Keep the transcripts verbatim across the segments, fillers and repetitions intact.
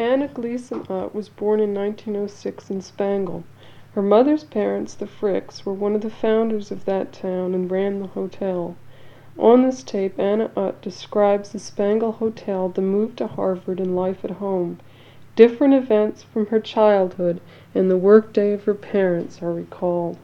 Anna Gleason Ott was born in nineteen oh six in Spangle. Her mother's parents, the Fricks, were one of the founders of that town and ran the hotel. On this tape, Anna Ott describes the Spangle Hotel, the move to Harvard, and life at home. Different events from her childhood and the workday of her parents are recalled.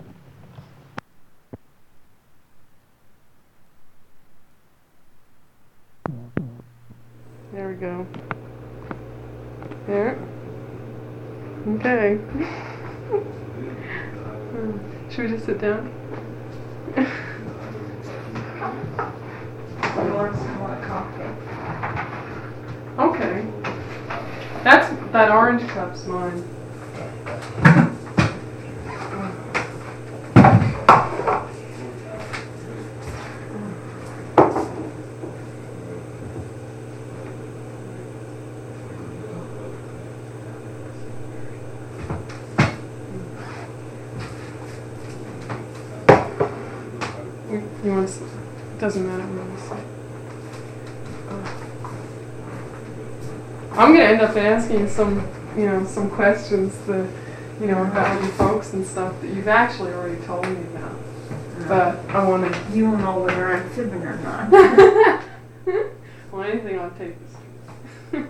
There we go. There. Okay. Should we just sit down? You want some more coffee? Okay. That's that orange cup's mine. You, you want to? It doesn't matter. I'm gonna end up asking some, you know, some questions that, you know, about you folks and stuff that you've actually already told me about. But I want to. You don't know whether I'm fibbing or not. Well, anything on tape is true.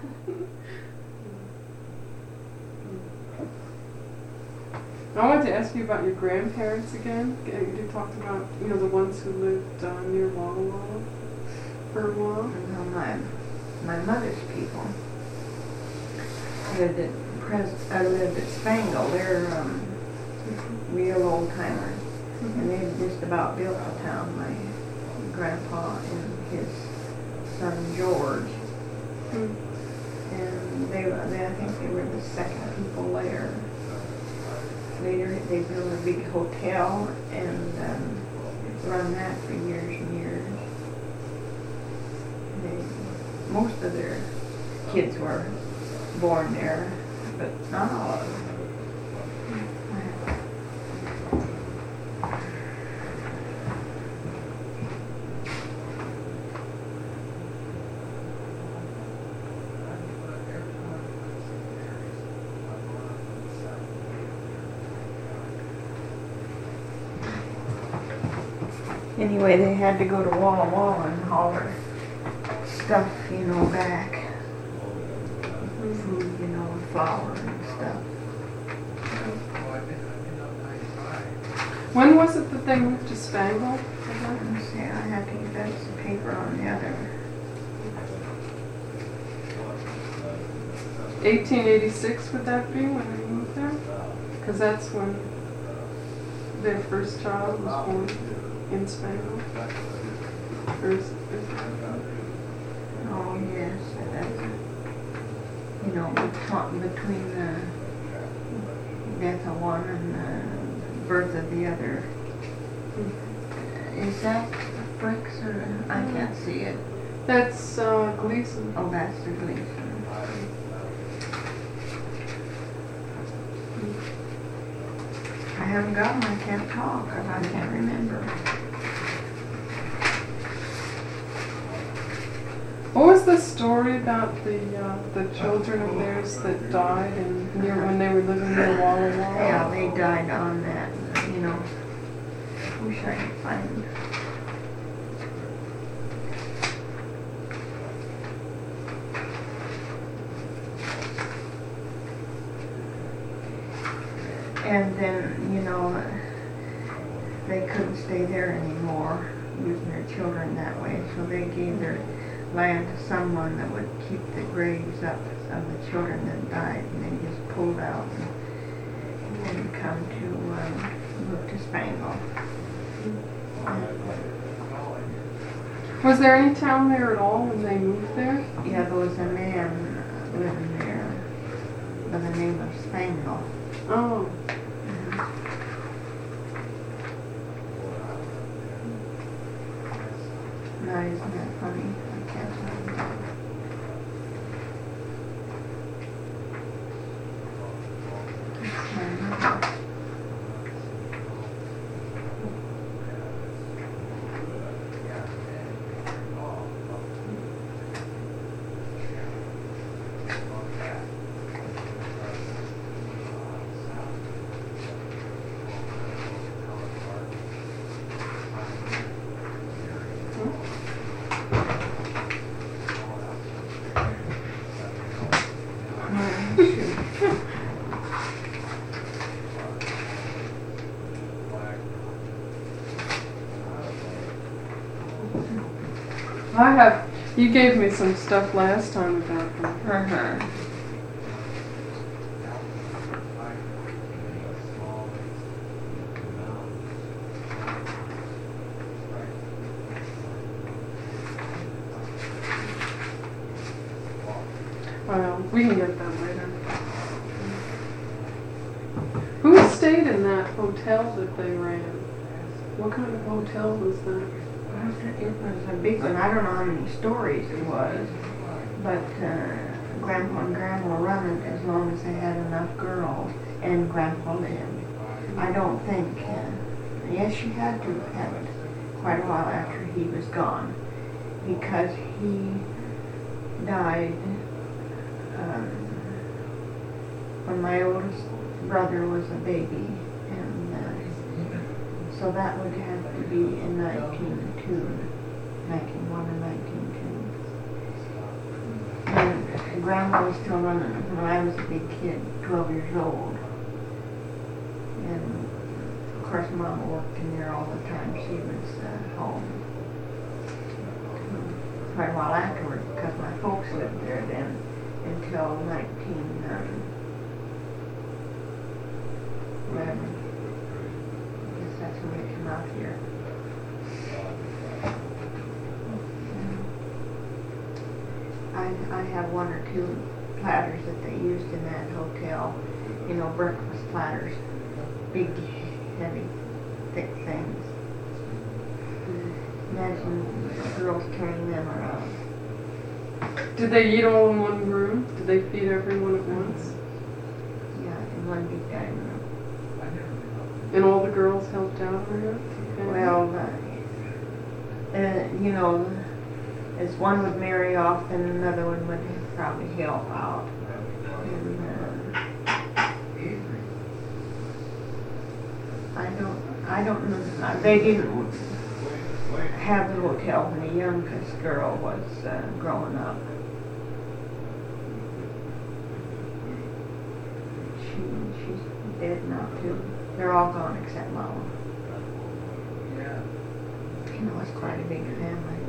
I wanted to ask you about your grandparents again. You talked about, you know, the ones who lived uh, near Walla Walla for a while. No, my my mother's people lived at Pres. I lived at Spangle. They're um, real old timers, mm-hmm. and they just about built the town. My grandpa and his son George, mm-hmm. and they, they I think they were the second people there. Later, they built a big hotel and um, run that for years and years. They, most of their kids were born there, but not all of them. Anyway, they had to go to Walla Walla and haul their stuff, you know, back. Food, you know, flour and stuff. When was it that they moved to Spangle? Let's see, I have to get that paper on the other. eighteen eighty-six would that be when they moved there? Because that's when their first child was born. In Spangle? Or is, is oh, yes. That's, you know, between the death of one and the birth of the other. Is that Fricks or? I can't see it. That's uh, Gleason. Oh, that's the Gleason. I haven't got them. I can't talk because I can't remember. What was the story about the uh, the children of theirs that died in near when they were living near Walla Walla? Yeah, they died on that. You know, wish I could find. And then, you know, they couldn't stay there anymore, losing their children that way, so they gave their land to someone that would keep the graves up of the children that died, and they just pulled out and, and come to um, move to Spangle. Was there any town there at all when they moved there? Yeah, there was a man living there by the name of Spangle. Oh. Now, isn't that funny? I can't find that. I have, you gave me some stuff last time about them. Uh-huh. Well, we can get that later. Who stayed in that hotel that they ran? What kind of hotel was that? It was a big one. I don't know how many stories it was, but uh, Grandpa and Grandma run it as long as they had enough girls, and Grandpa lived. I don't think, uh, yes, she had to have it quite a while after he was gone, because he died um, when my oldest brother was a baby, and uh, so that would have to be in nineteen oh two, nineteen oh one or nineteen oh two. And Grandma was still running it when I was a big kid, twelve years old. And of course Mama worked in there all the time. She was uh, home quite a while afterwards because my folks lived there then until nineteen eleven. I guess that's when we came out here. I, I have one or two platters that they used in that hotel, you know, breakfast platters, big, heavy, thick things. Imagine the girls carrying them around. Did they eat all in one room? Did they feed everyone at once? Yeah, in one big dining room. And all the girls helped out or not? Well, uh, uh, you know, as one would marry off, then another one would probably help out. And, uh, I don't, I don't know. They didn't have the hotel when the youngest girl was uh, growing up. She, she's dead now too. They're all gone except Mama. You know, it's quite a big family.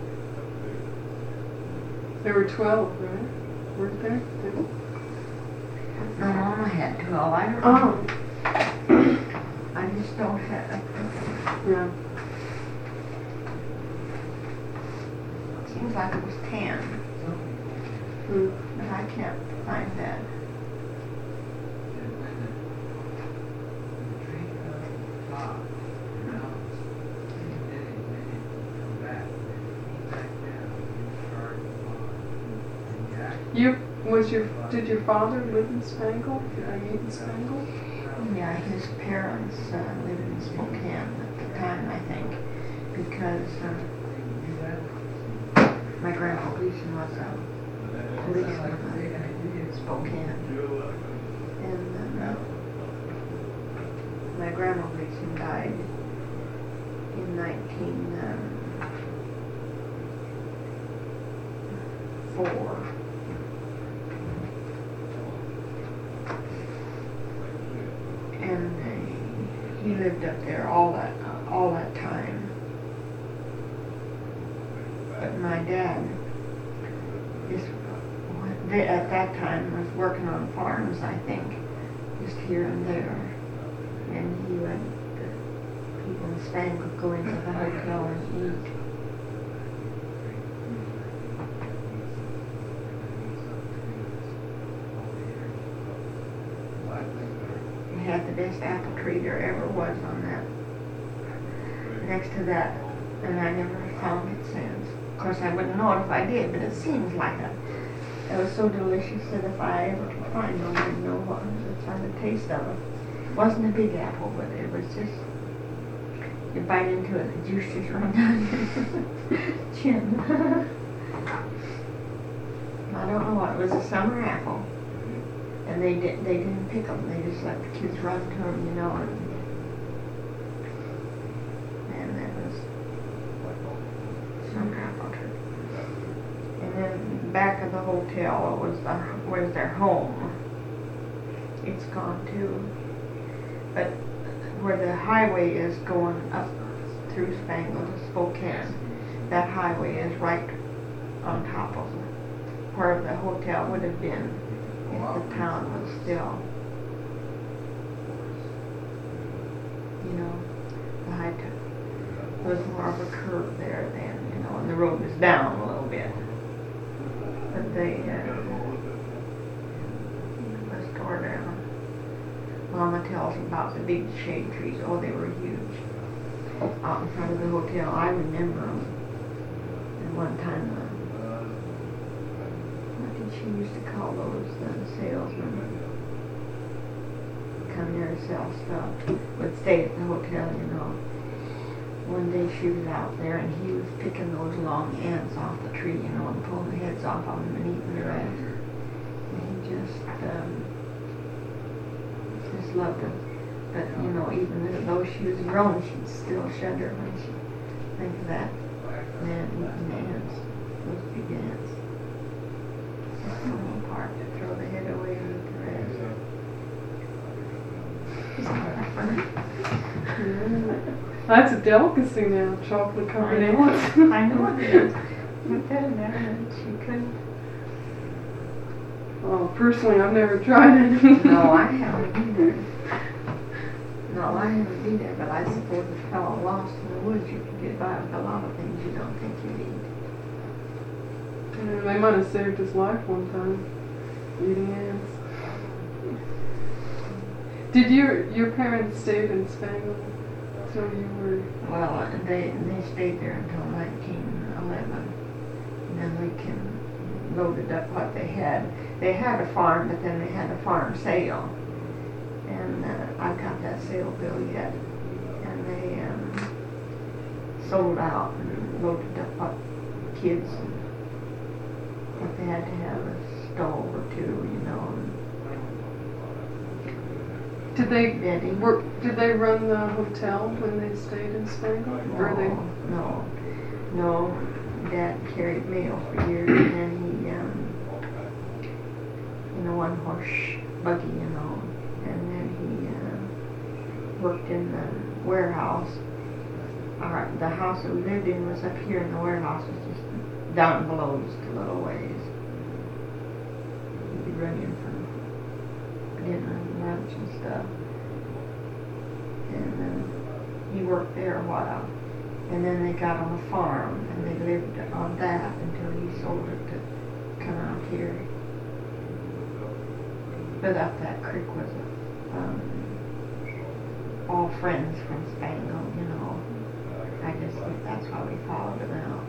There were twelve, right? Weren't there? My Mama had twelve. I don't know. Oh. I just don't have. Yeah. Seems like it was ten, Hmm. but I can't find that. You was your did your father live in Spangle? Did I meet in Spangle? Yeah, his parents uh, lived in Spokane at the time, I think, because uh, my grandpa Gleason was a policeman in Spokane. And uh, my grandma Gleason died in nineteen oh four. And uh, he lived up there all that uh, all that time. But my dad, just they, at that time, was working on farms, I think, just here and there. And he would, uh, people in Spain would go into the hotel and eat. Had the best apple tree there ever was on that, next to that, and I never found it since. Of course, I wouldn't know it if I did, but it seems like it. It was so delicious that if I ever could find one, I'd know what was on the taste of it. It wasn't a big apple, but it was just, you bite into it, the juice just run down your chin. I don't know what, it was a summer apple. And they did, they didn't pick them. They just let the kids run to them, you know. And, and that was some apple tree. And then back of the hotel was the was their home. It's gone too. But where the highway is going up through Spangle to Spokane, that highway is right on top of where the hotel would have been if the town was still, you know, the high town. There was more of a curve there then, you know, and the road was down a little bit. But they uh, was tore down. Mama tells about the big shade trees. Oh, they were huge out in front of the hotel. I remember them. And one time, uh, what did she used to call those uh, salesmen? Come there to sell stuff. Would stay at the hotel, you know. One day she was out there and he was picking those long ends off the tree, you know, and pulling the heads off of them and eating the rest. And he just, um, just loved them. But, you know, even though she was grown, she'd still shudder when she think of that man eating ants, those big ants. Just pull them apart, throw the head away and eat the rest. Isn't that funny? Yeah. That's a delicacy now, chocolate covered I know, ants. I know it is. Looked at it there and she couldn't. Well, personally, I've never tried it. No, I haven't either. No, I haven't either, but I suppose if a fellow lost in the woods, you could get by with a lot of things you don't think you'd eat. Yeah, they might have saved his life one time, eating ants. Did your your parents stay in Spangle? So you were... Well, they they stayed there until nineteen eleven. And then Lincoln loaded up what they had. They had a farm, but then they had a farm sale. And uh, I've got that sale bill yet. And they um, sold out and loaded up what kids and what they had to have, a stove or two, you know. Did they Betty. work? Did they run the hotel when they stayed in Spangle? No, Or they? no, no. Dad carried mail for years, and then he, um, in a one-horse buggy, you know, and then he uh, worked in the warehouse. All right, the house that we lived in was up here, and the warehouse was just down below, just a little ways. He'd be running for dinner and lunch and stuff. And uh, he worked there a while. And then they got on a farm, and they lived on that until he sold it to come out here. But up that creek was um, all friends from Spangle, you know. I guess that's why we followed him out.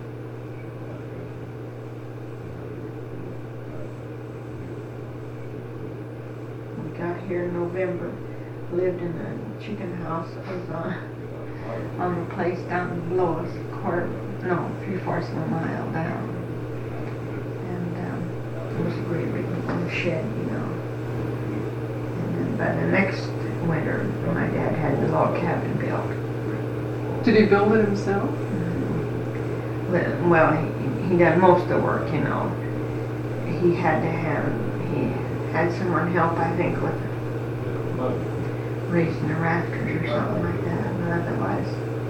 We got here in November, lived in a chicken house that was on, on the place down below us, a quarter, no, three-fourths of a mile down. And um, it was a great big little shed, you know. And then by the next winter, my dad had the log cabin built. Did he build it himself? Mm-hmm. Well, he, he did most of the work, you know. He had to have, he had someone help, I think, with raising the rafters or something like that, but otherwise,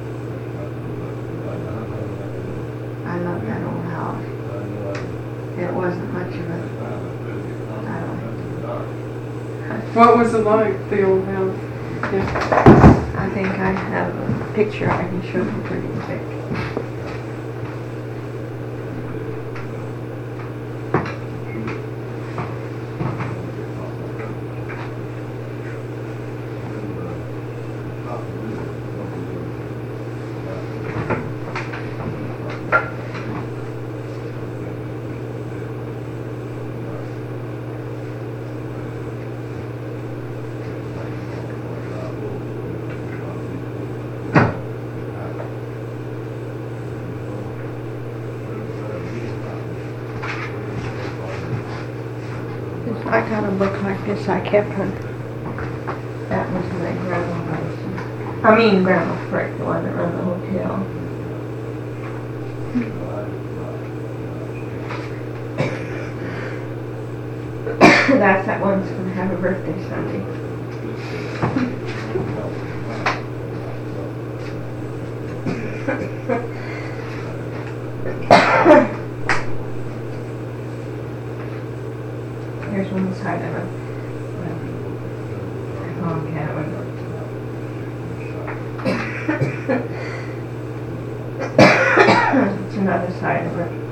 I love that old house. It wasn't much of a, I don't What was it like, the old house? Yeah. I think I have a picture I can show you pretty quick. I got a book like this I kept her. That was my grandma house. I mean Grandma Frick, the one that ran the hotel. That's that one's gonna have a birthday Sunday. Here's one side of a log cabin. It's another side of it.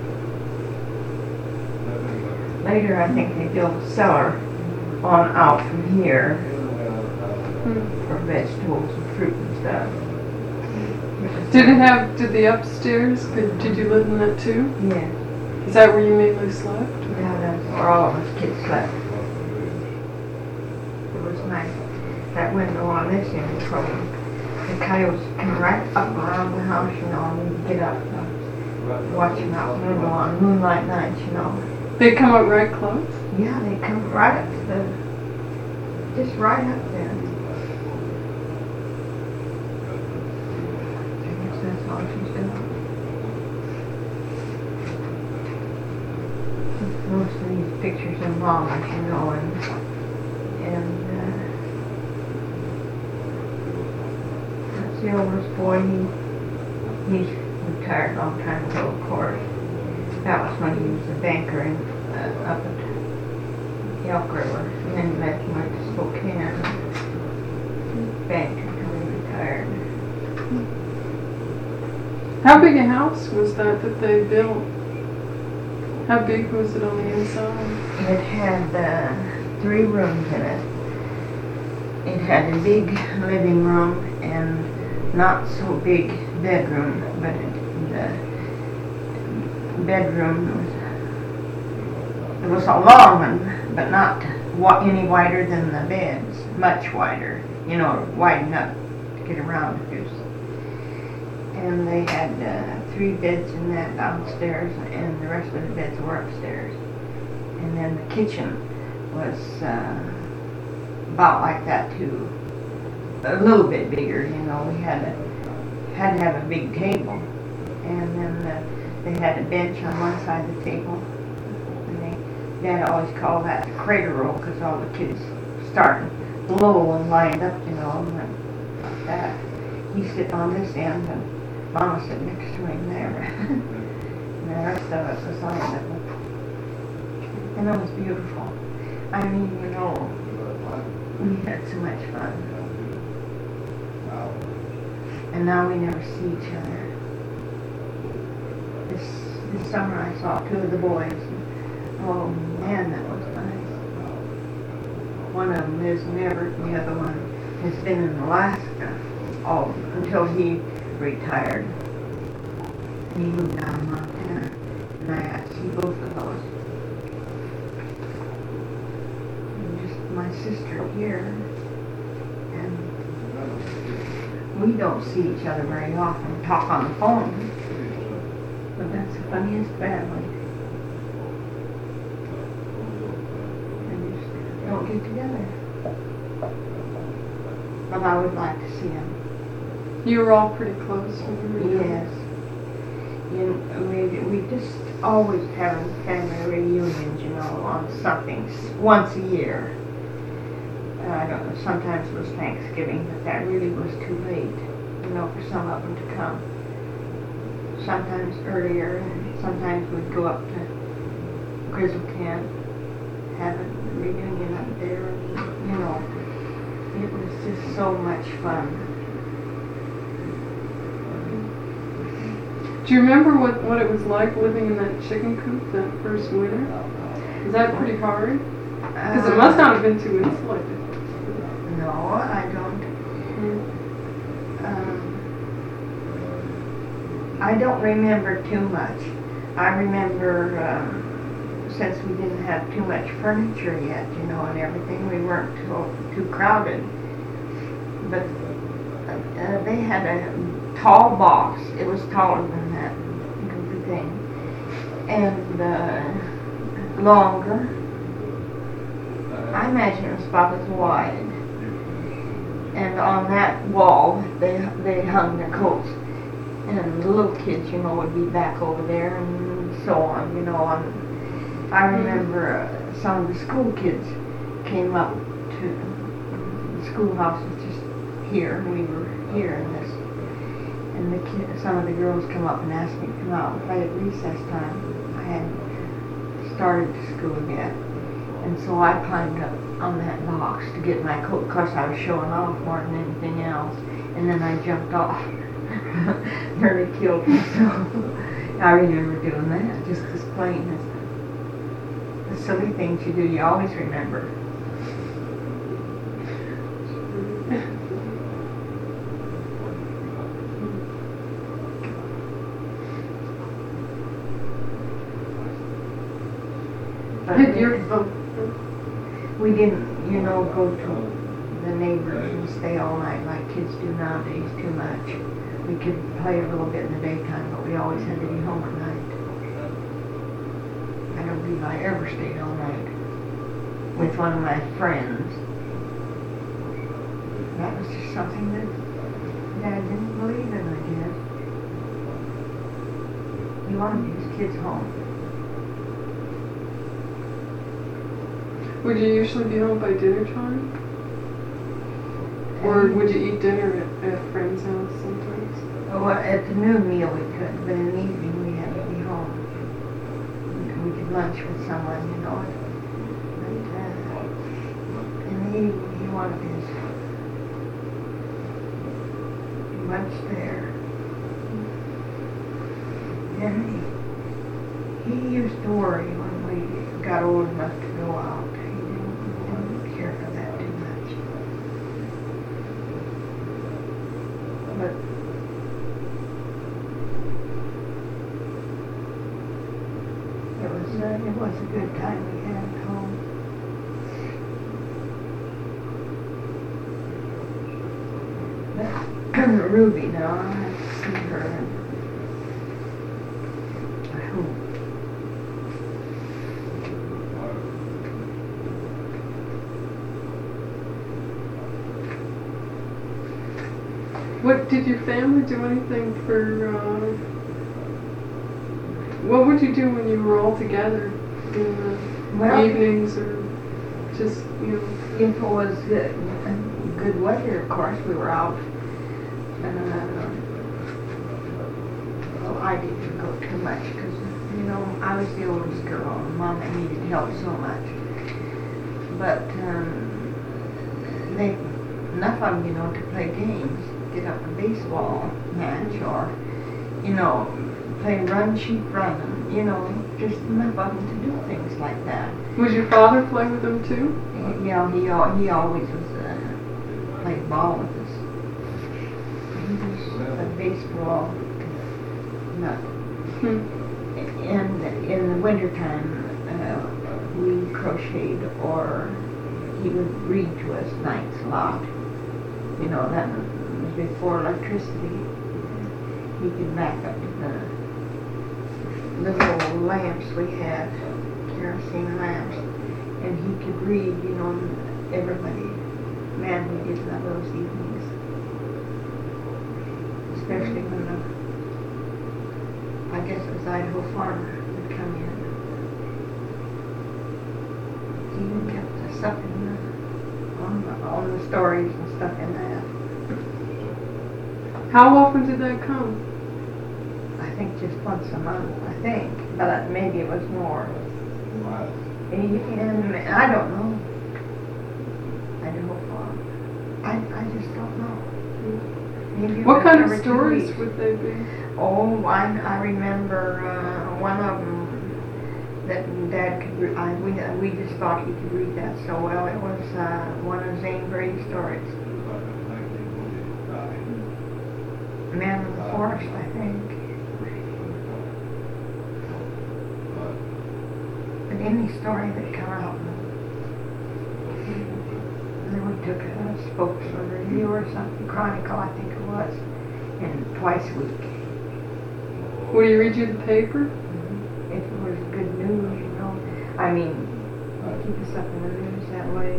Later, I think they built a cellar on out from here Hmm. for vegetables and fruit and stuff. Did it have, did the upstairs, did, did you live in that too? Yeah, Is that where you mainly slept? yeah, that's where all of us kids slept. It was nice. That window on this end from the coyotes come right up around the house, you know, and we'd get up and watch them out the window on moonlight nights, you know. They come up right close? Yeah, they come right up to the, just right up there. I guess that's all she's doing. Most of these pictures are Mama's, you know, and, and, uh, that's the oldest boy. He, he's retired a long time ago, of course. That was when he was a banker in, uh, up at Elk River, and then he left and went to Spokane. Banked until he retired. How big a house was that that they built? How big was it on the inside? It had uh, three rooms in it. It had a big living room and not so big bedroom, but it, the bedroom was, it was a long one, but not wa- any wider than the beds, much wider, you know, wide enough to get around if there's. And they had uh, three beds in that downstairs, and the rest of the beds were upstairs. And then the kitchen was uh, about like that too, a little bit bigger. You know, we had a had to have a big table, and then uh, they had a bench on one side of the table. And they, Dad always called that the crater roll because all the kids started low and lined up, you know, and like that. He sit on this end and Mama sat next to him there. And the rest of us was lined up. And it was beautiful. I mean, you know, we had so much fun. And now we never see each other. This this summer I saw two of the boys. And, oh man, that was nice. One of them lives in Everett, and the other one has been in Alaska all until he retired. And he moved out of Montana. And I got to see both of those. And just my sister here. And we don't see each other very often, talk on the phone. But that's the funniest family. And just don't get together. But I would like to see them. You were all pretty close when you were young. Yes. You know, we, we just always having family reunions, you know, on something s- once a year. Uh, I don't know, sometimes it was Thanksgiving, but that really was too late, you know, for some of them to come. Sometimes earlier, and sometimes we'd go up to Grizzle Camp, have a reunion up there, and, you know, it was just so much fun. Do you remember what, what it was like living in that chicken coop that first winter? Was that pretty hard? Because it must not have been too insulated. No, I don't. Mm. Um, I don't remember too much. I remember um, since we didn't have too much furniture yet, you know, and everything, we weren't too, too crowded. But uh, they had a tall box. It was taller than that goofy thing, and uh, longer. I imagine it was about as wide. And on that wall, they they hung their coats. And the little kids, you know, would be back over there and so on, you know. And I remember uh, some of the school kids came up to the schoolhouse was just here, and we were here in this. And the kid, some of the girls come up and asked me to come out and play at recess time. I hadn't started to school yet. And And so I climbed up on that box to get my coat. Of course, I was showing off more than anything else. And then I jumped off. Nearly killed myself. I remember doing that, just as plain as the silly things you do, you always remember. But we didn't, you know, go to the neighbors and stay all night like kids do nowadays too much. We could play a little bit in the daytime, but we always had to be home at night. I don't believe I ever stayed all night with one of my friends. That was just something that Dad didn't believe in, I guess. He wanted his kids home. Would you usually be home by dinner time? Or would you eat dinner at, at a friend's house sometimes? Well, at the noon meal we could, but in the evening we had to be home. We could lunch with someone, you know. But uh, in the evening he wanted his lunch there. And he, he used to worry when we got old enough to go out. He didn't, didn't care for that too much. But it was uh, it was a good time we had at home. But Ruby now, I have to see her. And I hope. What did your family do anything for? Uh, what would you do when you were all together in the Well, evenings, or just you know? if it was good, good weather, of course, we were out. Uh, well, I didn't go too much because, you know, I was the oldest girl and Mama needed help so much. But um, they, enough of them, you know, to play games, get up a baseball match, or, you know, play run, sheep run, and, you know, just enough of them to do things like that. Was your father play with them too? You know, he al- he always was uh, played ball with us. He was a baseball nut. Hmm. And in the wintertime, uh, we crocheted, or he would read to us nights a lot. You know, that was before electricity. He could back up to the little lamps we had, kerosene lamps, and he could read, you know, everybody. Man, we did love those evenings. Especially when the, I guess it was Idaho Farmer would come in. He even kept us up in the, on the, on the stories and stuff in that. How often did that come? I think just once a month, I think, but maybe it was more. And, and I don't know. Idaho Farm. I, I just don't know. Maybe What kind of every two stories weeks. would they be? Oh, I, I remember uh, one of them that Dad could read. I, we, we just thought he could read that so well. It was uh, one of Zane Brady stories. Man of the Forest, I think. But any story that come out, and then we took a spokesman review or something, Chronicle, I think it was, and twice a week. Would he read you the paper? Mm-hmm. If it was good news, you know. I mean, keep us up in the news that way.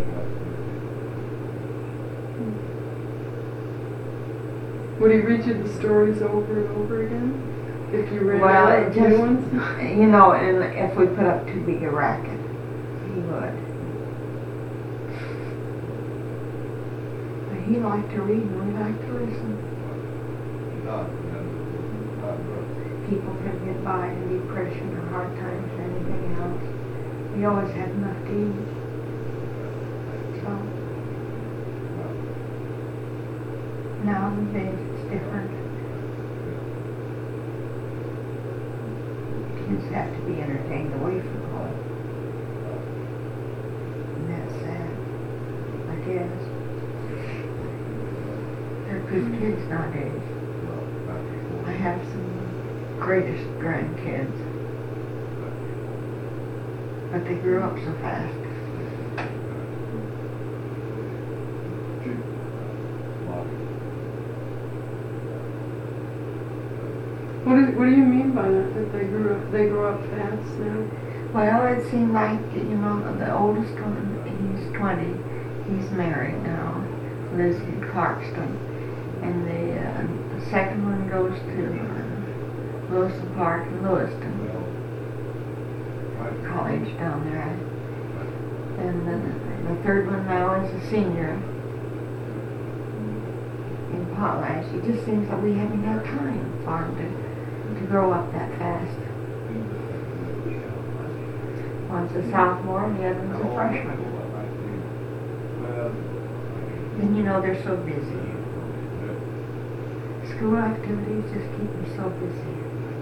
Would he read you the stories over and over again? If you ran Well, out it of just, new ones? you know, and if we put up too big a racket, he would. But he liked to read and we liked to listen. People could get by in depression or hard times or anything else. We always had enough to eat. Nowadays it's different. Kids have to be entertained away from home. And that's sad, I guess. They're good kids nowadays. I have some greatest grandkids, but they grew up so fast. What do, what do you mean by that? That they grew up they grew up fast now? Well, it seemed like, you know, the oldest one, he's twenty, he's married now, lives in Clarkston, and the, uh, the second one goes to uh, Lewiston Park in Lewiston College down there, and the, the third one now is a senior in Potlatch. It just seems like we haven't got time for him to to grow up that fast. One's a sophomore and the other one's a freshman. And you know, they're so busy. School activities just keep them so busy.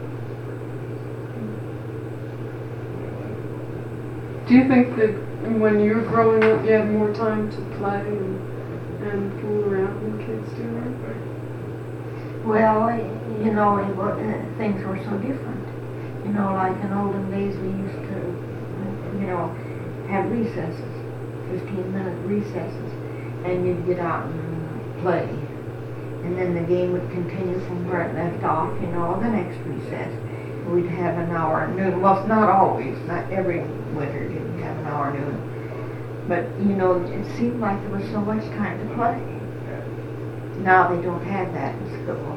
Do you think that when you were growing up you had more time to play and, and fool around than kids do now? Well, you know, it, uh, things were so different. You know, like in olden days we used to, you know, have recesses, fifteen minute recesses, and you'd get out and play. And then the game would continue from where it left off, you know, the next recess. We'd have an hour at noon. Well, not always, not every winter did we have an hour at noon. But, you know, it seemed like there was so much time to play. Now they don't have that in school.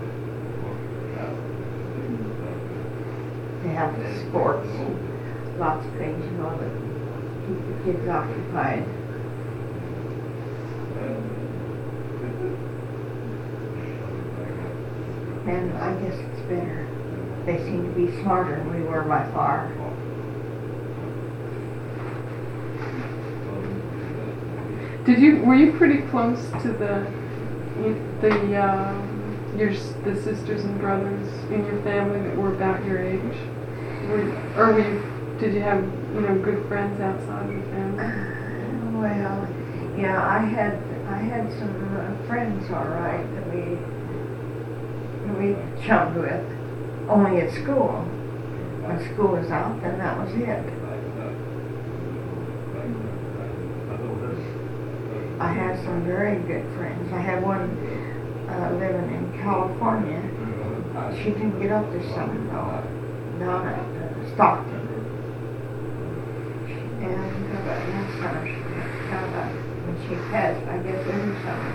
They have sports, lots of things, you know, that keep the kids occupied. And I guess it's better. They seem to be smarter than we were by far. Did you were you pretty close to the the uh, your the sisters and brothers in your family that were about your age? Were, or were you, did you have, you know, good friends outside of the family? Uh, well, yeah, I had I had some uh, friends, all right, that we that we chummed with, only at school. When school was out, then that was it. I had some very good friends. I had one uh, living in California. Uh, she didn't get up this summer, though, down at uh, Stockton. And uh, last summer, she found out when she passed, I guess every summer.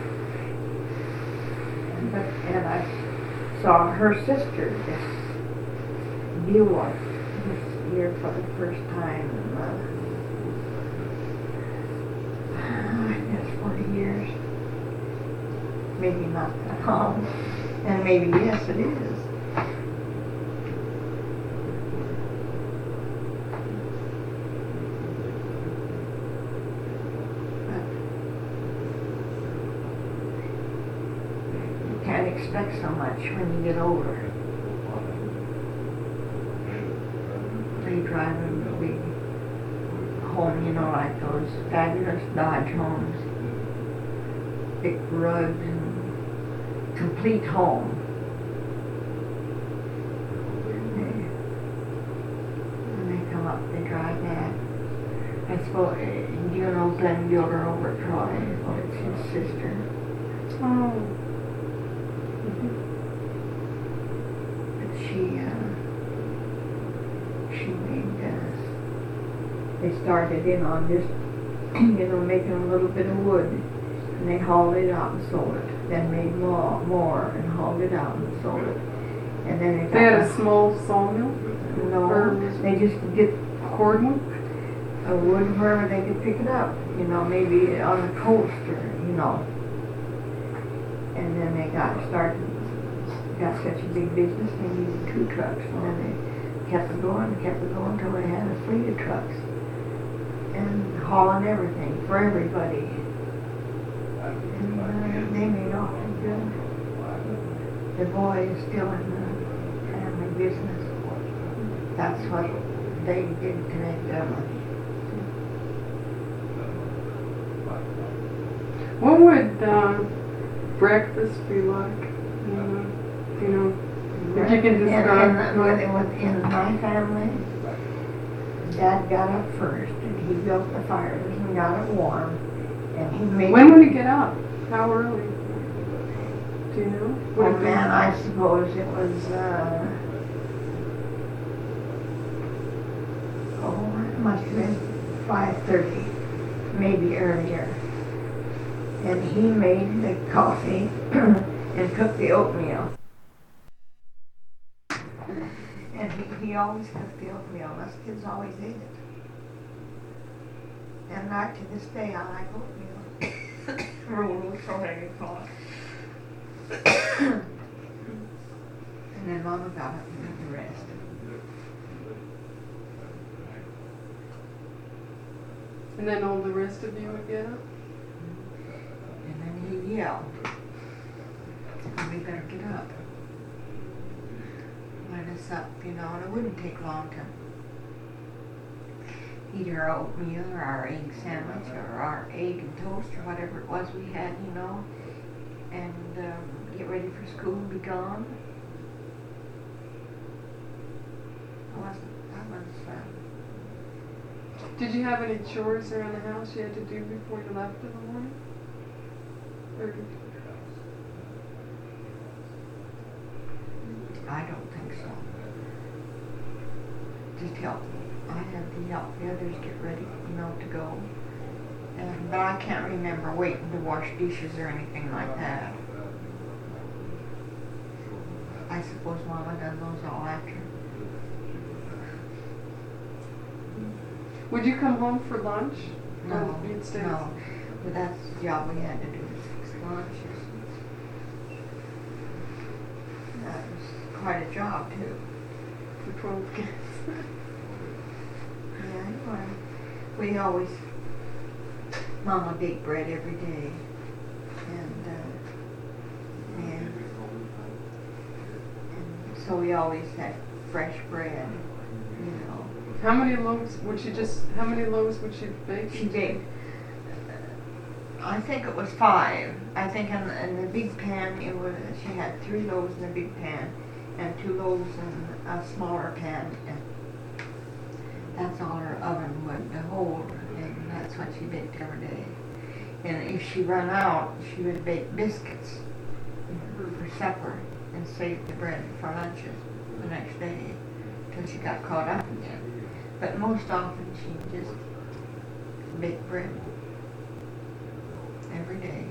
And, but, and I saw her sister, this Beulah, this year for the first time. Uh, forty years. Maybe not that long. And maybe yes, it is. But you can't expect so much when you get older. They drive a big home, you know, like those fabulous Dodge homes. Big rugs and complete home. When they come up, they drive that. I suppose, do you know Glenn Gilder over at Troy? Well, it's his sister. Oh. Mm-hmm. But she, uh, she made, uh, they started in on just, you know, making a little bit of wood. And they hauled it out and sold it. Then made more, more and hauled it out and sold it. And then they got They had a small sawmill? No, Or they just get cordon? a wood wherever they could pick it up. You know, maybe on the coast or, you know. And then they got started, got such a big business, they needed two trucks. And then they kept it going, kept it going until they had a fleet of trucks. And hauling everything for everybody. And uh, they made off Yeah. The boy is still in the family business. That's what they did to make their money. What would uh, breakfast be like? You know, you know, if you can In, describe. in, within my family, Dad got up first and he built the fires and got it warm. And he made. When would he get up? How early? Do you know? Would Oh it be- man, I suppose it was. Uh, oh, it must have been five thirty, maybe earlier. And he made the coffee and cooked the oatmeal. And he, he always cooked the oatmeal. Us kids always ate it. And I, to this day, I like oatmeal. Roll, so whatever you call it. And then Mama got up and did the rest. And then all the rest of you would get up? And then he'd yell, we better get up. Let us up, you know, and it wouldn't take long to eat our oatmeal or our egg sandwich or our egg and toast or whatever it was we had, you know, and um, get ready for school and be gone. I wasn't, that was, uh, Did you have any chores around the house you had to do before you left in the morning? Or did you? I don't think so. Just help. I had to help the others get ready, you know, to go. And, but I can't remember waiting to wash dishes or anything like that. I suppose Mama done those all after. Would you come home for lunch? No, Or you'd stay? no. But that's the job we had to do, fix lunches. That was quite a job, too. For twelve kids. Yeah, well, we always, Mama baked bread every day, and, uh, and, and so we always had fresh bread, you know. How many loaves would she just, how many loaves would she bake? She baked, I think it was five. I think in, in the big pan, it was, she had three loaves in the big pan, and two loaves in a smaller pan, and that's all her oven would hold, and that's what she baked every day. And if she ran out, she would bake biscuits for supper and save the bread for lunches the next day till she got caught up again. But most often she just baked bread every day.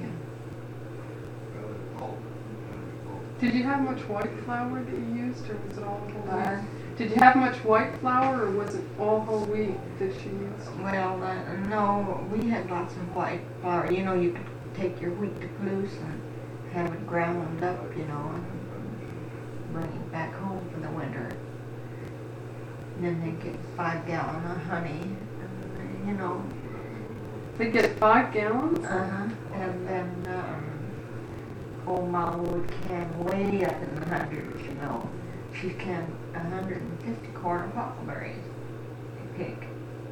Did you have much white flour that you used, or was it all whole Uh, wheat? Did you have much white flour, or was it all whole wheat that she used? Well, uh, no, we had lots of white flour. You know, you could take your wheat to Palouse and have it ground up, you know, and bring it back home for the winter. And then they get five gallon of honey, and, you know. They get five gallons? Uh-huh. And then um, old Mama would can way up in the hundreds, you know. She canned one hundred fifty quart of huckleberries to pick.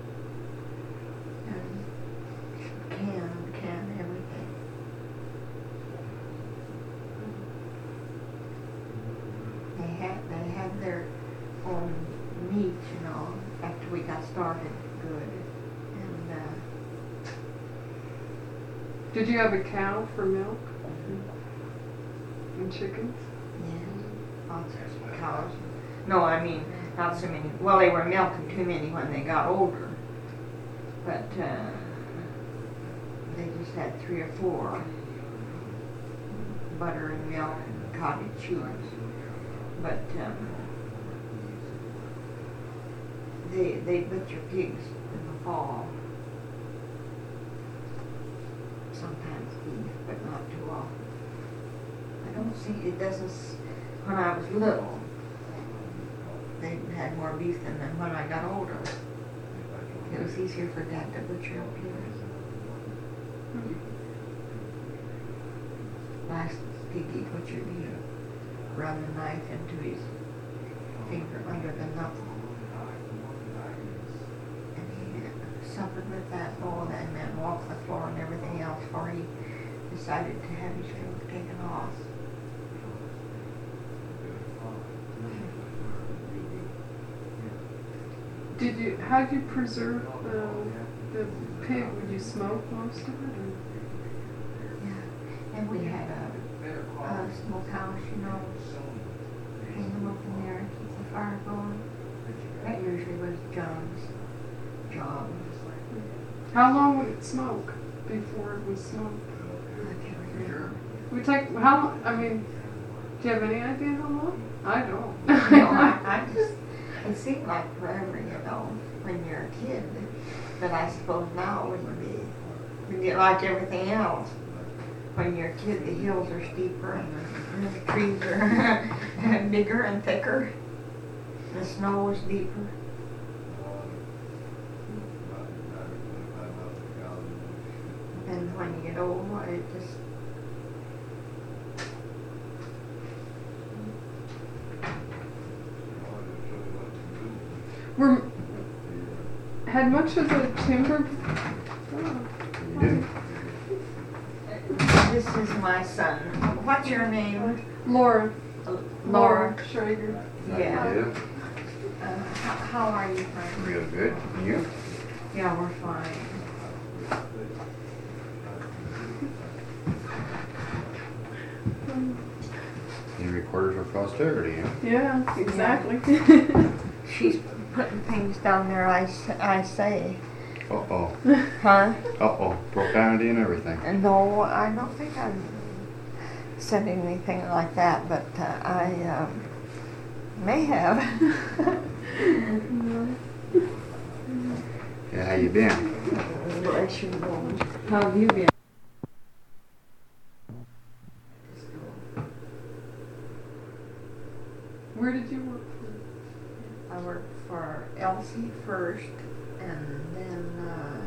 And she can, can everything. They had, they had their own meat, you know, after we got started good. And, uh, Did you have a cow for milk? And chickens? yeah, lots of cows. No, I mean, not so many. Well, they were milking too many when they got older. But, uh, they just had three or four. Butter and milk and cottage cheese. But, um, they, they butcher pigs in the fall. Sometimes beef, but not too often. I don't see, it doesn't, s- when I was little, they had more beef than them when I got older. It was easier for Dad to butcher pigs. Last Piggy butchered, he run the knife into his finger under the knuckle. And he suffered with that bone and then walked the floor and everything else before he decided to have his finger taken off. Did you? How did you preserve the the pig? Would you smoke most of it? Or? Yeah, and we had a, a smokehouse, you know, hang them up in there and keep the fire going. That usually was John's job. How long would it smoke before it was smoked? I can't remember. We take how long? I mean, do you have any idea how long? I don't. No, I, I just, it seemed like forever, you know, when you're a kid. But I suppose now it wouldn't be, it'd be like everything else. When you're a kid, the hills are steeper and the, and the trees are bigger and thicker. The snow is deeper. And when you get old, it just Were had much of the timber. Oh. You This is my son. What's your name? Laura. Laura. Schrager. did? Yeah. Yeah. Uh, how, how are you, Frank? Real good. And you? Yeah, we're fine. You recorded for posterity, huh? Yeah, exactly. She's putting things down there I, s- I say. Uh-oh. Huh? Uh-oh. Profanity and everything. And no, I don't think I've said anything like that, but uh, I um, may have. Yeah, how you been? Bless you, Lord. How have you been? Where did you work for? I worked for Elsie first, and then uh,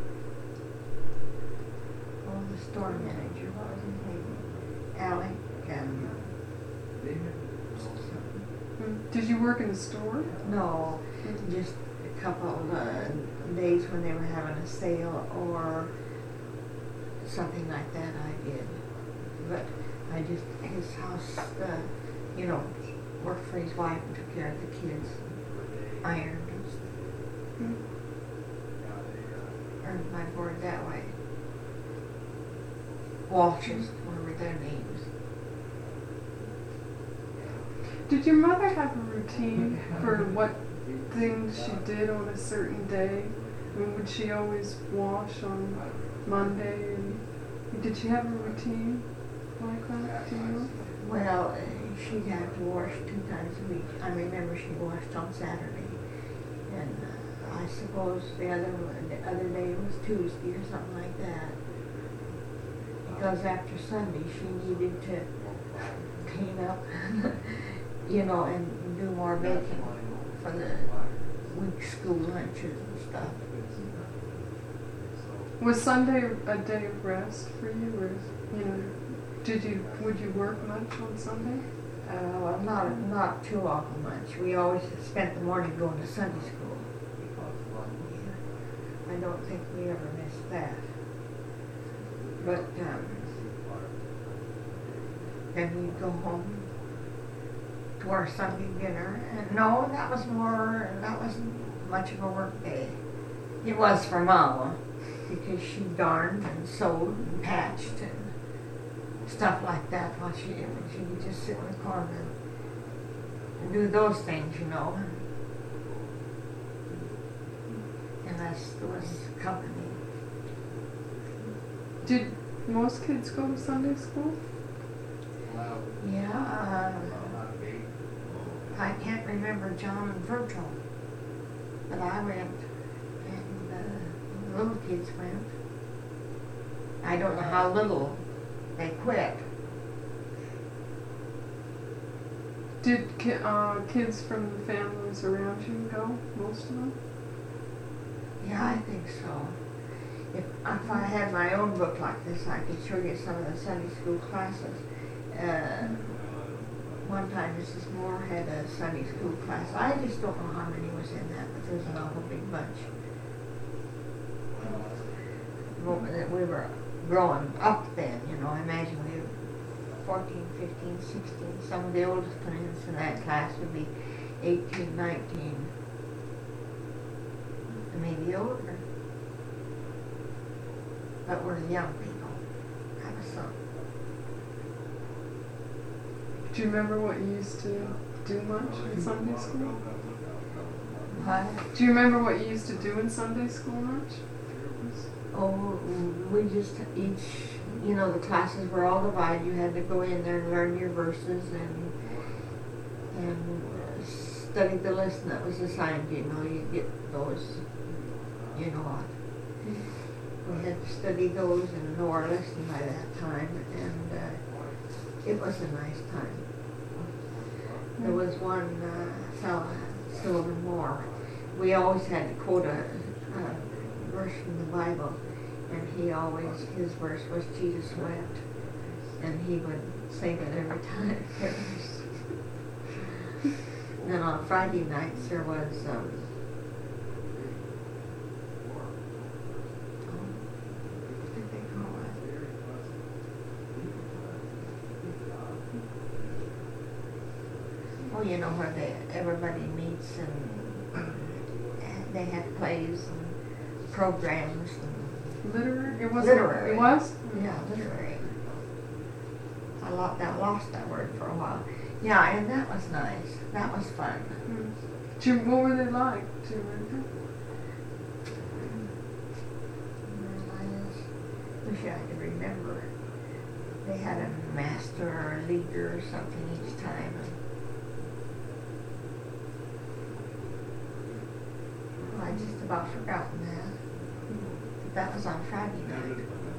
oh, the store manager, what was his name? Alec, and Did you work in the store? no, just a couple of uh, days when they were having a sale or something like that. I did, but I just his house, uh, you know, worked for his wife and took care of the kids, ironed and stuff. Hmm. Earned my board that way. Walshes were their names. Did your mother have a routine for what things she did on a certain day? I mean, would she always wash on Monday? And did she have a routine like that? Do you know? Well, uh, she'd have to wash two times a week. I remember she washed on Saturday, and uh, I suppose the other one- the other day was Tuesday or something like that. Because after Sunday, she needed to clean up, you know, and do more baking for the week school lunches and stuff. Was Sunday a day of rest for you, or you know, did you would you work much on Sunday? Uh, well, not not too awful much. We always spent the morning going to Sunday school. Yeah. I don't think we ever missed that. But um, then we'd go home to our Sunday dinner. And no, that was more. That wasn't much of a work day. It was for Mama because she darned and sewed and patched and stuff like that while she when she would just sit in the corner and do those things, you know. And that's was company. Did most kids go to Sunday school? Yeah, uh, I can't remember John and Virgil, but I went, and uh, the little kids went. I don't know how little they quit. Did ki- uh, kids from the families around you go? Most of them. Yeah, I think so. If, if I had my own book like this, I could show you some of the Sunday school classes. uh, one time Missus Moore had a Sunday school class. I just don't know how many was in that, but there was an awful big bunch. Well, we were growing up then, you know. I imagine we were fourteen, fifteen, sixteen. Some of the oldest students in that class would be eighteen, nineteen, maybe older. But we're young people. That was something. Do you remember what you used to do much in Sunday school? What? Do you remember what you used to do in Sunday school much? Oh, we just each, you know, the classes were all divided. You had to go in there and learn your verses and and uh, study the lesson that was assigned. You know, you get those, you know what. We had to study those and know our lesson by that time, and uh, it was a nice time. There was one uh, fella, Sylvan Moore. We always had to quote a, a verse from the Bible, and he always, his verse was Jesus wept, and he would sing it every time. Then on Friday nights there was um, what did they call it? Oh, you know, where they everybody meets and they had plays and programs and Literary? It was literary. It was? Yeah, literary. I lost, I lost that word for a while. Yeah, and that was nice. That was fun. Mm. Do you, what were they like? Do you remember? And I just wish I could remember. They had a master or a leader or something each time. Well, I just about forgotten that. That was on Friday night.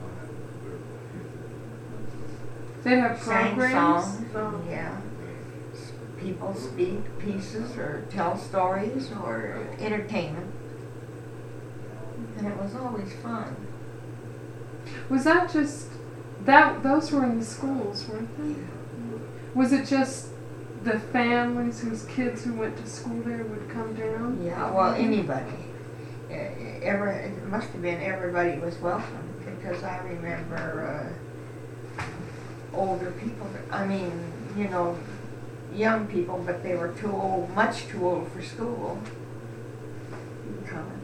They have Sang programs? songs, Oh. yeah. S- People speak pieces or tell stories or entertainment. And it was always fun. Was that just that? Those were in the schools, weren't they? Was it just the families whose kids who went to school there would come down? Yeah, well, anybody. Uh, Every, it must have been everybody was welcome, because I remember uh, older people, I mean, you know, young people, but they were too old, much too old for school, coming.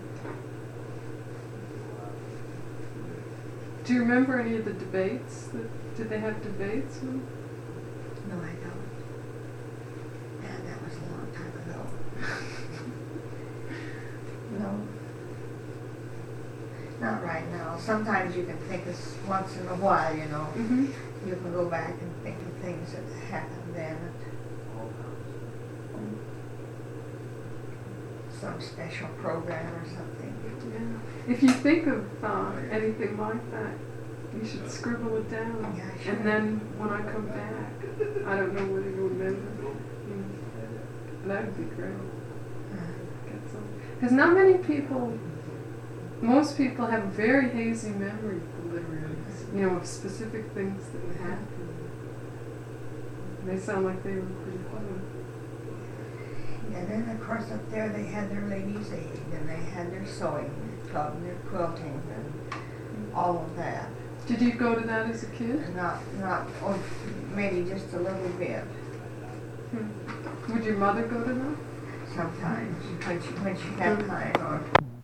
Do you remember any of the debates? That, did they have debates? No, I don't. Yeah, that was a long time ago. No. Not right now. Sometimes you can think of once in a while, you know. Mm-hmm. You can go back and think of things that happened then. Some special program or something. Yeah. If you think of uh, anything like that, you should scribble it down. Yeah, I should. And then when I come back, I don't know whether you remember. Mm. That would be great. Because not many people, most people have a very hazy memory of the literaries, you know, of specific things that would happen. They sound like they were pretty fun. And then, of course, up there they had their ladies' aid, and they had their sewing club and their quilting and all of that. Did you go to that as a kid? And not, not, or maybe just a little bit. Hmm. Would your mother go to that? Sometimes, when she, when she had time, or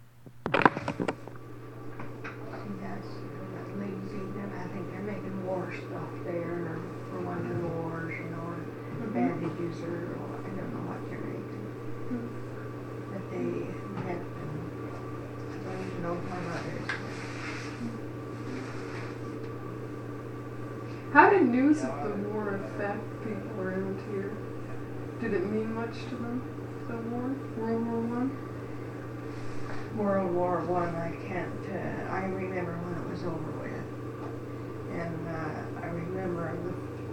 she has that ladies' evening. I think they're making war stuff there, or for one of the wars, you know, or Mm-hmm. bandages, or I don't know what they're making. Hmm. But they had, um, I don't even know if my mother's. How did news of the war affect people around here? Did it mean much to them, the war, World War One? World War One, I can't, uh, I remember when it was over with. And uh, I remember the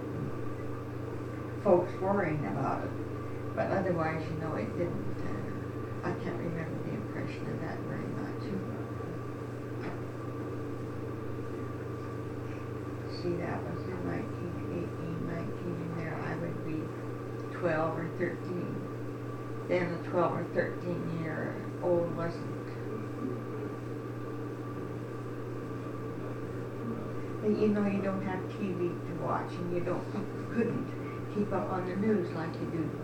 folks worrying about it. But otherwise, you know, it didn't, uh, I can't remember the impression of that very much. See, that was in nineteen eighteen, nineteen twelve or thirteen. Then a twelve or thirteen year old wasn't. And you know, you don't have T V to watch, and you don't, you couldn't keep up on the news like you do,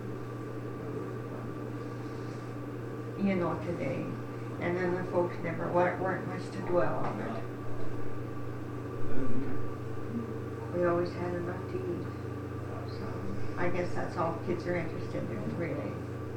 you know, today. And then the folks never weren't weren't much to dwell on it. We always had enough to eat. So I guess that's all kids are interested in, really.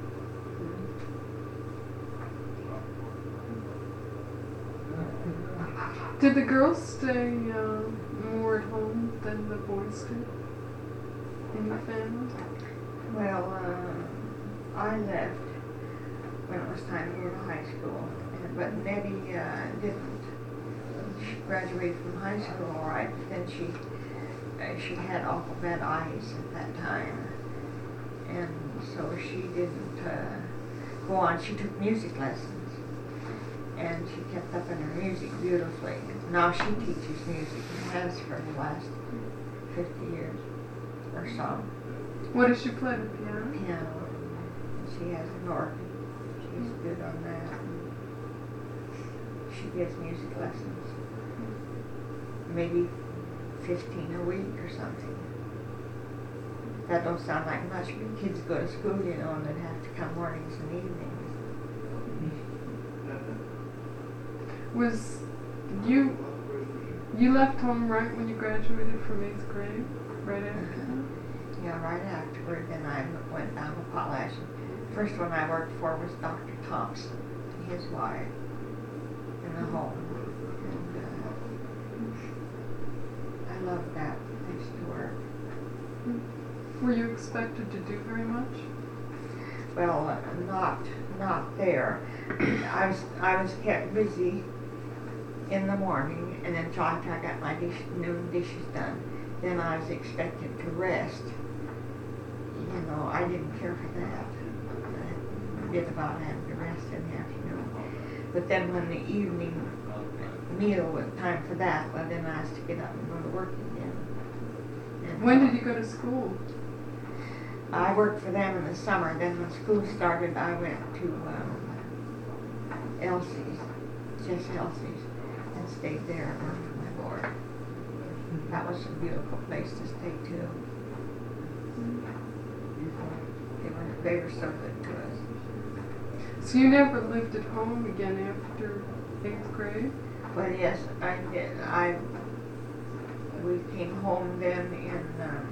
Did the girls stay uh, more at home than the boys did in the family? Well, uh, I left when it was time to go to high school, and, but Nettie uh, didn't. She graduated from high school all right, but then she uh, she had awful bad eyes at that time, and so she didn't uh, go on. She took music lessons, and she kept up in her music beautifully. Now she teaches music and has for the last fifty years or so. What does she play, the piano? Piano. And she has an organ. She's good on that. She gives music lessons. Maybe fifteen a week or something. That don't sound like much, but kids go to school, you know, and then have to come mornings and evenings. Was you you left home right when you graduated from eighth grade? Right after that? Yeah, right afterward, then I went down to Potlatch. First one I worked for was Doctor Thompson, his wife, in the home. And uh, I loved that place to work. Were you expected to do very much? Well, uh, not not there. I was I was kept busy in the morning, and then till after I got my dish, noon dishes done, then I was expected to rest. You know, I didn't care for that. I did about having to rest in the afternoon. But then when the evening meal was time for that, well, then I was to get up and go to work again. And when did you go to school? I worked for them in the summer. Then when school started, I went to um, Elsie's, just Elsie's, and stayed there and worked for my board. That was a beautiful place to stay too. They were, they were so good to us. So you never lived at home again after eighth grade? But yes, I did. I we came home then in um,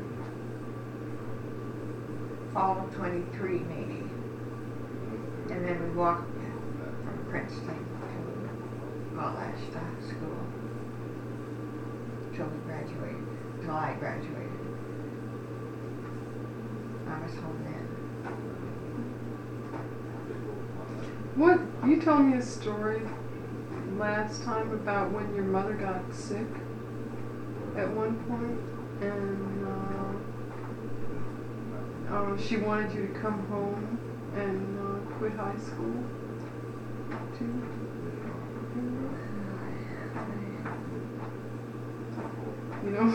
fall of twenty-three maybe, and then we walked from Princeton to Potlatch to school till we graduated, till I graduated. I was home then. What, you told me a story last time about when your mother got sick at one point, and uh, uh, she wanted you to come home and uh, quit high school too. You know?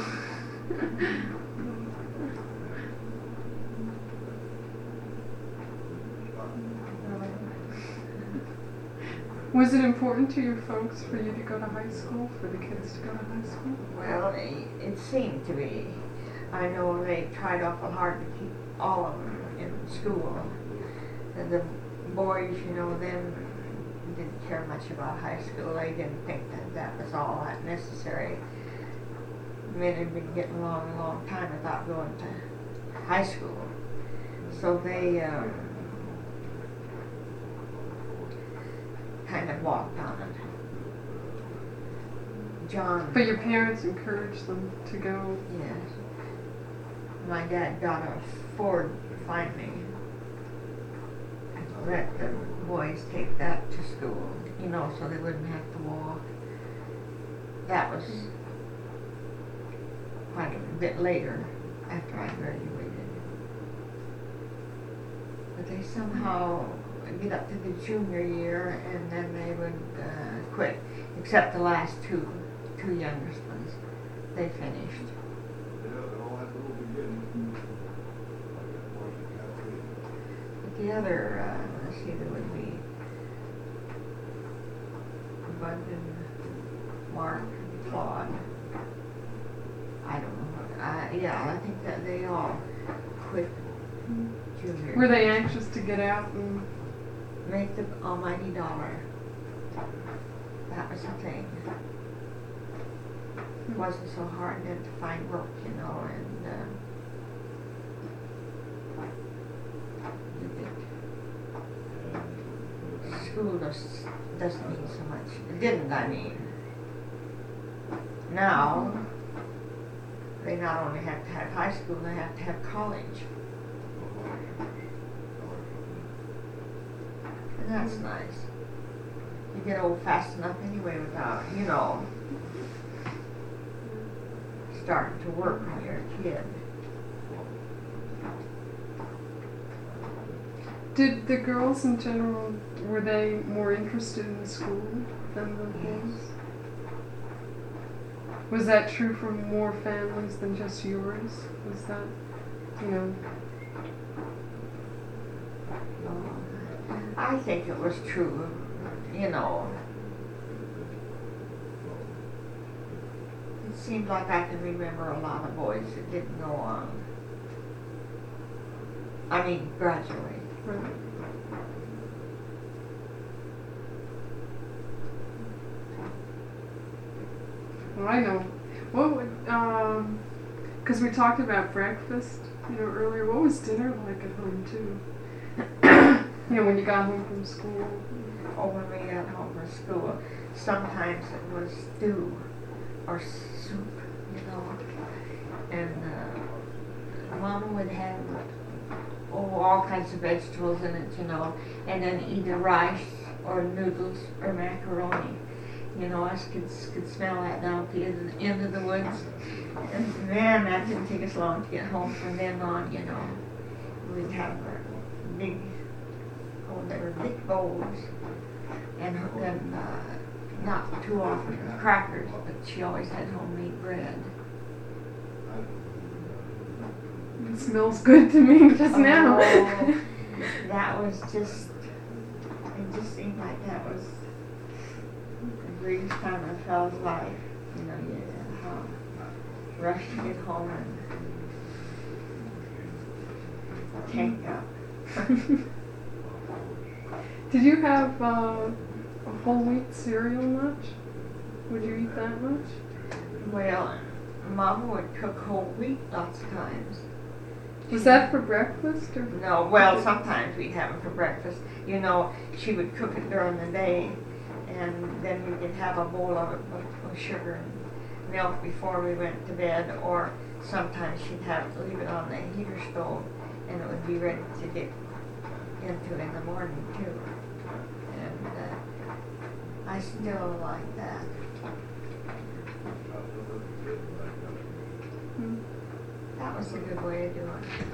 Was it important to your folks for you to go to high school, for the kids to go to high school? Well, it, it seemed to be. I know they tried awful hard to keep all of them in school. And the boys, you know, them didn't care much about high school. They didn't think that that was all that necessary. Men had been getting along a long time without going to high school. So they um, kind of walked on it. John. But your parents encouraged them to go. Yes. My dad got a Ford finally. Let the boys take that to school, you know, so they wouldn't have to walk. That was quite a bit later after I graduated. But they somehow get up to the junior year and then they would uh, quit, except the last two, two youngest ones. They finished. the other, uh, let's see, there would be Bud and Mark and Claude. I don't know. Uh, yeah, I think that they all quit junior. Were they anxious to get out and Make the almighty dollar. That was the thing. It wasn't so hard then to find work, you know, and uh, you get school just doesn't mean so much. It didn't, I mean. Now, they not only have to have high school, they have to have college. And that's nice. You get old fast enough anyway without, you know, starting to work when you're a kid. did the girls in general, were they more interested in school than the boys? Was that true for more families than just yours? Was that, you know? I think it was true, you know. It seemed like I can remember a lot of boys that didn't go on. I mean, graduate. Right. Well, I know. What would, um, because we talked about breakfast, you know, earlier. What was dinner like at home, too? You know, when you got home from school. Or when we got home from school, sometimes it was stew or soup, you know. And uh, Mama would have oh, all kinds of vegetables in it, you know. And then either rice or noodles or macaroni. You know, us kids could smell that down at the end, end of the woods. And man, that didn't take us long to get home from then on, you know. We'd have our big, oh, they were big bowls. And then, uh, not too often crackers, but she always had homemade bread. It smells good to me just Oh, now. that was just, it just seemed like that was the greatest time of a fellow's life. You know, you uh, rush to get home and take up. Did you have uh, a whole wheat cereal much? Would you eat that much? Well, Mama would cook whole wheat lots of times. Was that for breakfast or? No, well, sometimes we'd have it for breakfast. You know, she would cook it during the day, and then we could have a bowl of it with, with sugar and milk before we went to bed, or sometimes she'd have to leave it on the heater stove, and it would be ready to get into in the morning, too. And uh, I still like that. Hmm. That was a good way of doing it.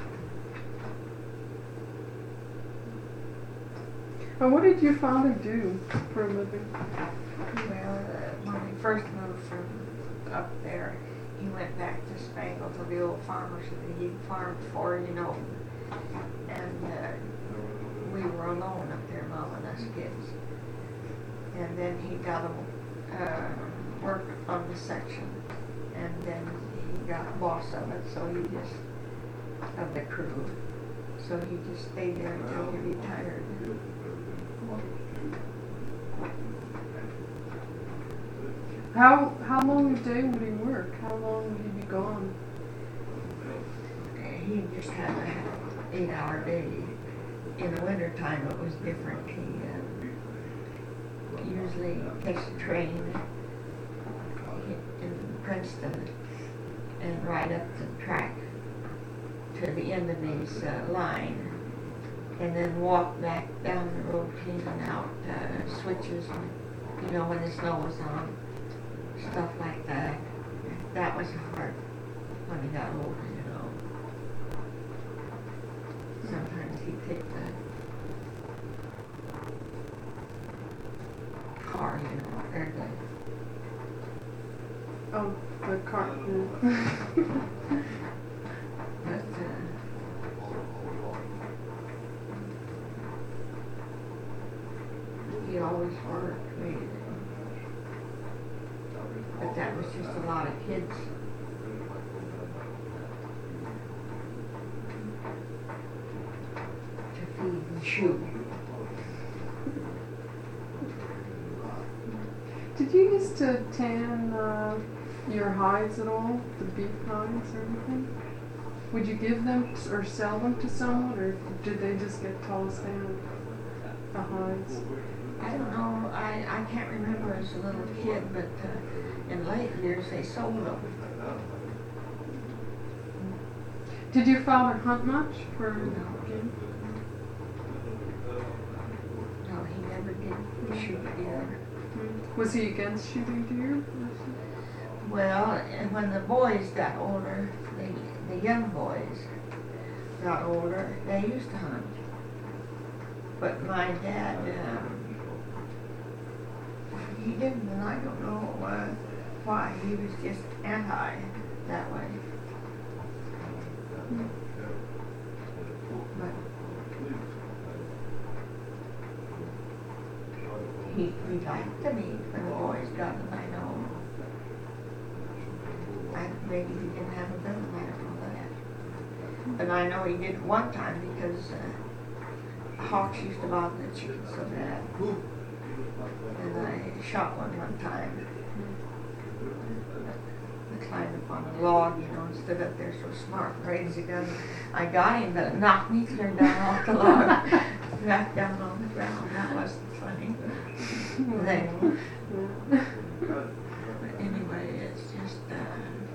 And what did your father do for a living? Well, uh, when we first moved from up there, he went back to Spangle to the old farmers that he'd farmed for, you know. And uh, we were alone up there, Mom and us kids. And then he got a uh, work on the section, and then he got boss of it, so he just, of the crew. So he just stayed there until he retired. How how long a day would he work? How long would he be gone? He just had an eight-hour day. In the wintertime, it was different. He uh, usually takes a train in Princeton and ride up the track to the end of his uh, line, and then walk back down the road, cleaning out uh, switches, and, you know, when the snow was on, stuff like that. That was hard when he got older, you know. Sometimes he'd take the car, you know, or the Oh, the car. But, uh, just a lot of kids. To feed and shoot. Did you used to tan uh, your hides at all? The beef hides or anything? Would you give them t- or sell them to someone, or did they just get tossed down? The hides. I don't know, I, I can't remember as a little kid, but uh, in late years they sold them. Did your father hunt much for game? No, he never did shoot deer. Was he against shooting deer? Well, and when the boys got older, the, the young boys got older, they used to hunt. But my dad, um, he didn't, and I don't know uh, why. He was just anti that way. But he, he liked to meet when the boys got them, I know. I, maybe he didn't have a gun, I don't know that. But I know he did one time because uh, hawks used to bother the chickens so bad. And I shot one one time. I climbed up on a log, you know, and stood up there so smart, raised the gun. I got him, but it knocked me clear down off the log, back down on the ground. That wasn't funny. Then, but anyway, it's just. Uh,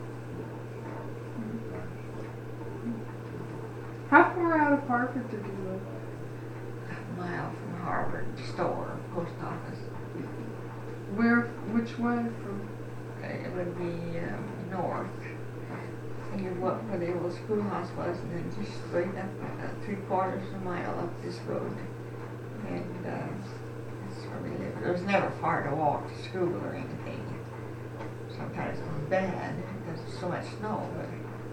How far out of Harvard did you live? A mile from Harvard store, post office. Where, which way from? It would be um, north. And you walk where the old schoolhouse was, and then just straight up uh, three quarters of a mile up this road. And uh, that's where we lived. It was never far to walk to school or anything. Sometimes it was bad because there's so much snow. But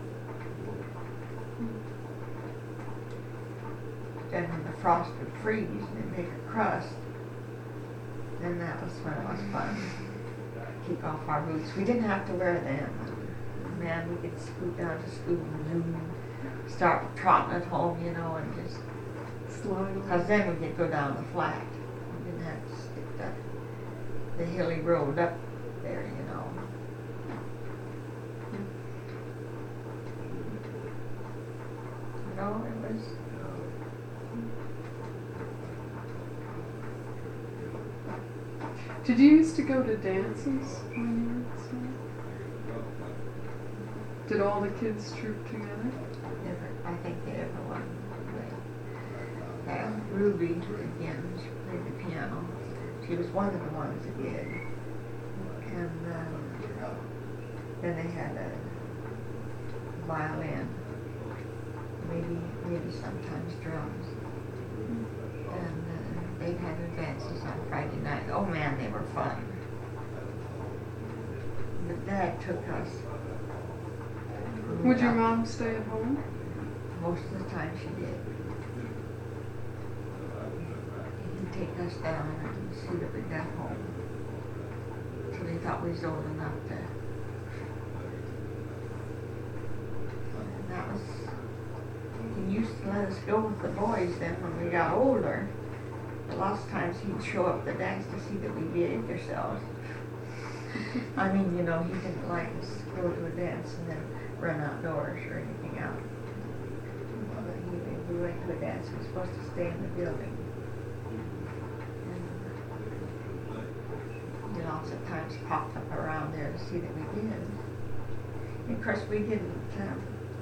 then when the frost would freeze and it'd make a crust, then that was when it was fun. Keep off our boots. We didn't have to wear them. Man, we could scoot down to school and zoom, start trotting at home, you know, and just Slide. because then we could go down the flat. We didn't have to stick the, the hilly road up there, you know. No, it was. Did you used to go to dances when you were at school? Did all the kids troop together? Never, I think they ever won. Uh, Ruby, again, she played the piano. She was one of the ones that did. And um, then they had a violin, maybe maybe sometimes drums. And uh, they had their dances on Friday night. Oh man, they were fun. But Dad took us. Would your mom stay at home? Most of the time she did. He'd take us down and see that we got home. So they thought we was old enough to. And that was. He used to let us go with the boys then when we got older. But lots of times he'd show up the dance to see that we behaved ourselves. I mean, you know, he didn't like us to go to a dance and then run outdoors or anything out. But he, if we went to a dance, we were supposed to stay in the building. And he lots of times popped up around there to see that we did. And of course, we didn't um,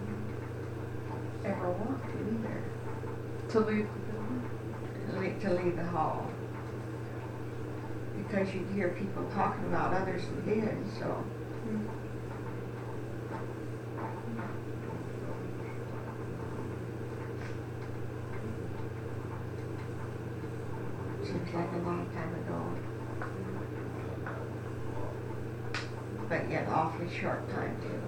ever want to either. To leave the building? To leave the hall. Because you'd hear people talking about others who did, so. Mm. Seems like a long time ago. But yet awfully short time too.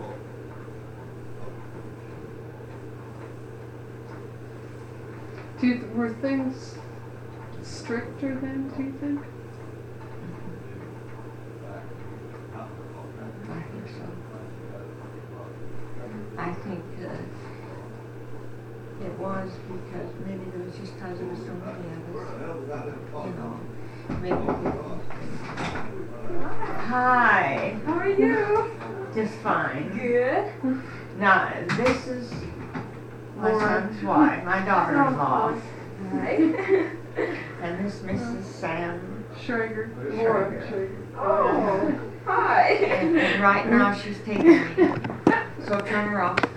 Do you, were things stricter then, do you think? I think I think uh, it was because maybe it was just because there was so many of us. You know, maybe people. Hi. How are you? Just fine. Good. Now, this is my Lauren. son's wife, my daughter-in-law, Hi. and this Missus Sam. Schrager. Laura Schrager. Oh, hi. And, and right now she's taking me. So turn her off.